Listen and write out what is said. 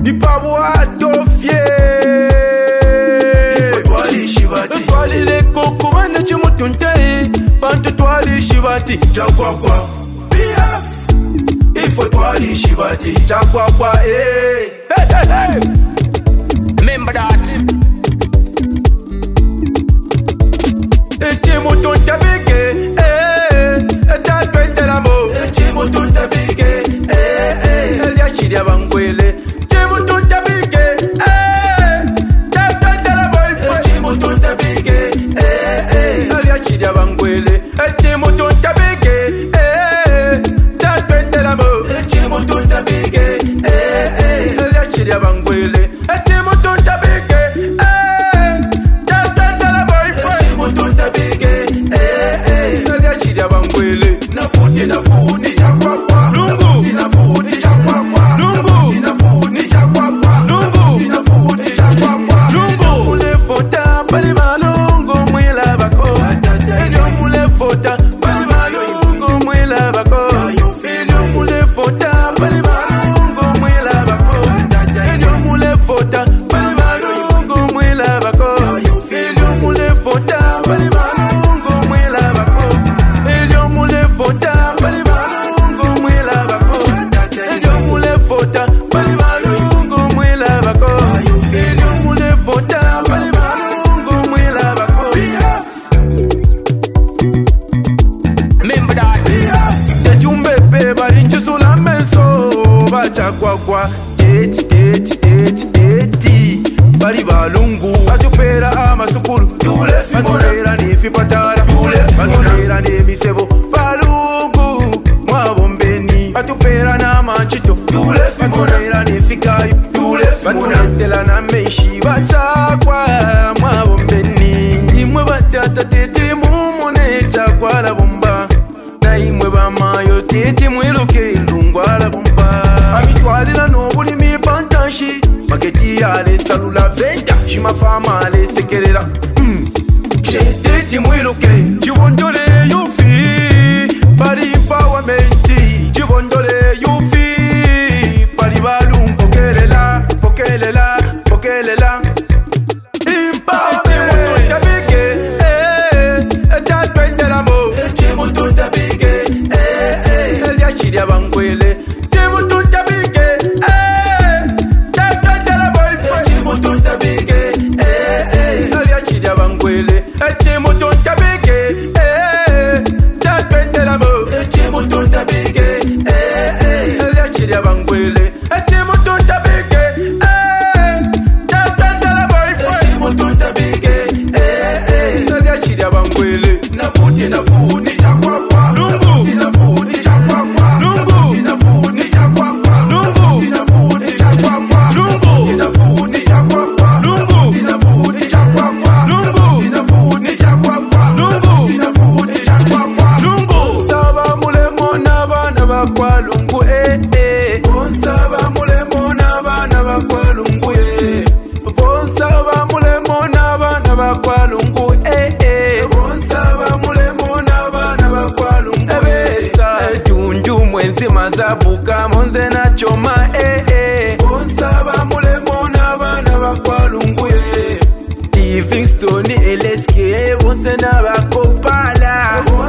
ni pas boato fier. Toi les coco bana chimutunte, pante toi les shibati, chakwa biaf. Il faut toi les shibati, chakwa hey hey hey. Remember that. Chimutunte bige, ta twende la mo. Chimutunte bige, elia chidia bangwele. Chimutunte bige, ta twende la mo. Chimutunte bige, elia chidia bangwele. Chimutunte bige, ta twende la mo. Chimutunte bige, elia chidia bangwele. Chimutunte bige, ta twende la mo. Chimutunte bige, elia chidia bangwele. Na futi chakwa lungu. Na futi chakwa lungu. Na futi chakwa lungu. Na futi chakwa lungu. Mule fota bali malungu mwila bako. Elio mule fota bali malungu mwila bako. Elio mule fota bali malungu mwila bako. Elio mule fota bali malungu mwila bako. Elio mule fota bali malungu mwila bako. Elio mule fota bali malungu mwila bako. Elio mule fota bali malungu mwila bako. Elio mule fota bali malungu mwila bako. Remember that. Tejumbepe bali njusula menso bacha kwa eti bali balungu batupera amasukulu batupera nifipatara batupera nemisebo balungu mwabombeni batupera namanchito batupera nifikayo batupera na menshi bachakwa mwabombeni imwe batata tete mumone chakwa la bomba na imwe bamayo tete mwiluke lungwala bomba amitwalira nobulimi pantanshi maketi yale salula venda shima fama ale sekerera tete mwiluke chibondole yufi pari empowerment chibondole yufi pari balungu pokelela chidia bangwele. Chimutunta bige, ta twende la mo. Chimutunta bige, elia chidia bangwele. Chimutunta bige, ta twende la mo. Chimutunta bige, elia chidia bangwele. Chimutunta bige, ta twende la mo. Chimutunta bige, elia chidia bangwele. Na futi chakwa lungu. Na futi chakwa lungu. Na futi chakwa lungu. Na futi chakwa lungu. Na futi chakwa lungu. Na futi chakwa lungu. Na futi chakwa lungu. Na futi chakwa lungu. Saba mulemo na bana bakwa lungu Saba mulemo na bana bakwa lungu Saba mulemo na bana bakwa lungu Saba mulemo na bana bakwa lungu Junju mwenzi mazabuka monze na choma Saba mulemo na bana bakwa lungu Livingstone LSK bonse na bakopala